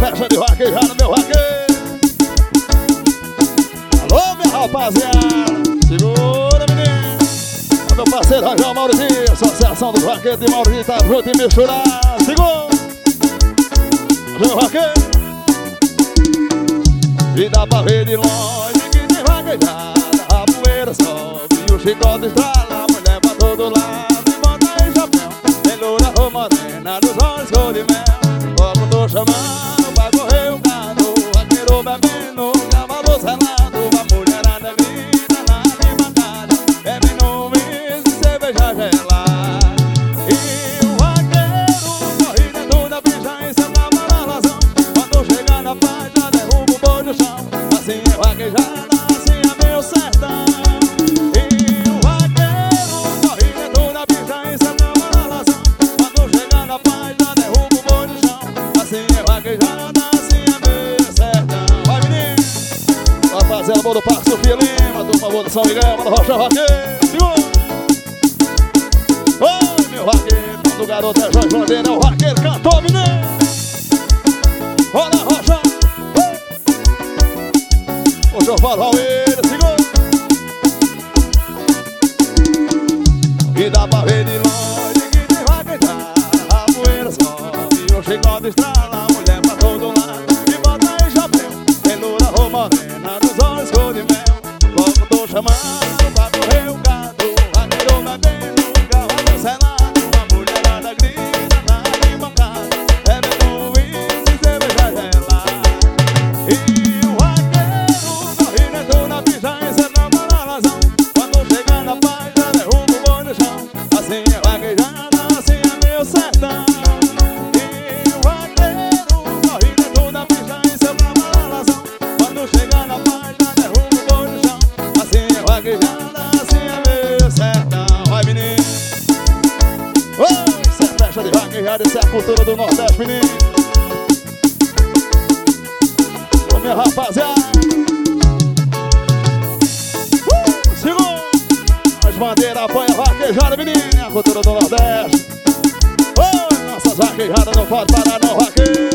festa de vaquejada, meu vaqueiro. Alô, minha rapaziada. Segura, menino. Meu parceiro Rangel Maurizinho, Associação dos Vaqueiros de Maurizinho, tá junto e misturado. Segura. Meu vaqueiro. E dá pra ver de longe que tem vaquejada. A poeira sobe e o chicote estrala. A mulher pra todo lado e bota em chapéu. Tem loura ou morena dos olhos cor de mel. Logo tô chamando pra correr o gado. Vaqueiro bebendo, cavalo selado. A mulherada grita na arquibancada. Bebe no uísque e cerveja gelada. E o vaqueiro corre dentro da bicha em seu cavalo alazão. Quando chega na faixa derruba o boi no chão. Assim é vaquejada, assim é meu sertão. E o vaqueiro corre dentro da bicha em seu cavalo alazão. Quando chega na faixa derruba o boi no chão. Assim é vaquejada, assim é meu sertão. Vai, menino! Rapaziada, boa do Parque Sofia Lima, turma boa do São Miguel, mano Rocha Vaqueiro. Segura! Oi, meu vaqueiro, quando o garoto é Jorge Bandeira, é o vaqueiro cantou, menino! Rola, Rocha! O senhor fala ele, segura! E dá pra ver de longe que tem vaquejada. A poeira sobe e o chicote estrala. A mulher pra todo lado e bota em chapéu. Tem loura ou morena dos olhos cor de mel. Logo tô chamando pra correr o gado. Vaqueiro bebendo, cavalo selado. A mulherada grita na arquibancada. Bebendo uísque e cerveja gelada. E o vaqueiro corre dentro da bicha em seu cavalo alazão. Quando chega na página derruba o boi no chão. Assim é vaquejada, assim é meu sertão. E o vaqueiro corre dentro da bicha em seu cavalo alazão. Quando chega na página derruba o boi no chão. Assim é vaquejada, assim é meu sertão. Vai, menino! Oi, isso é festa de vaquejada, isso é a cultura do Nordeste, menino! Ô, minha rapaziada! Segura! As bandeiras apoiam a vaquejada, menino! É a cultura do Nordeste! Oi, nossas vaquejadas não podem parar não, vaqueiro!